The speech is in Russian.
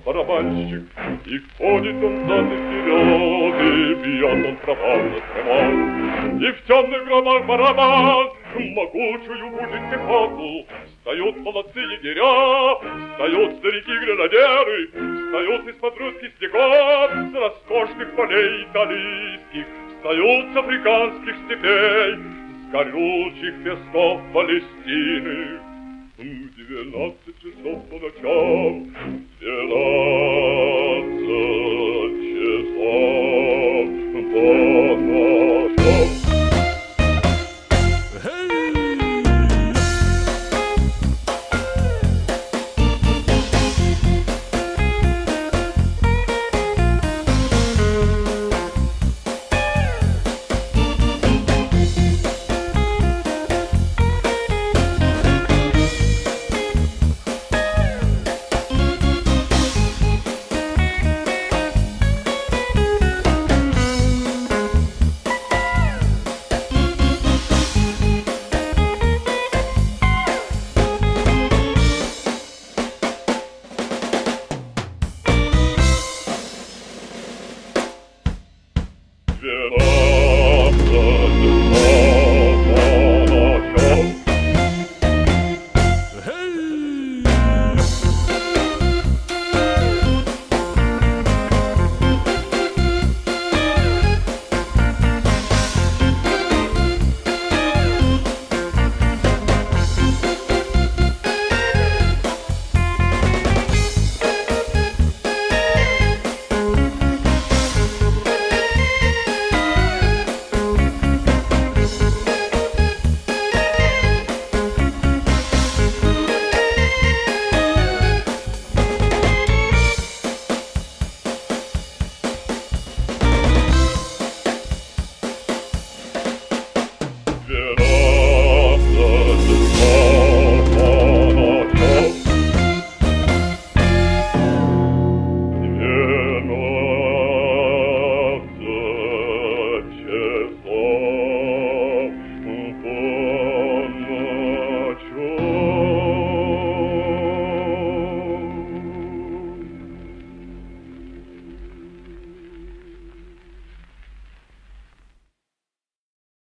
барабанщик, и ходит он взад и вперед, и бьет он проворно стремой. И в темных громах барабан могучую будет пехоту. Встают молодцы егеря, встают старики-гренадеры, встают из-под русских снегов, с роскошных полей италийских, встают с африканских степей, с горючих песков Палестины. В 12 часов по ночам, 12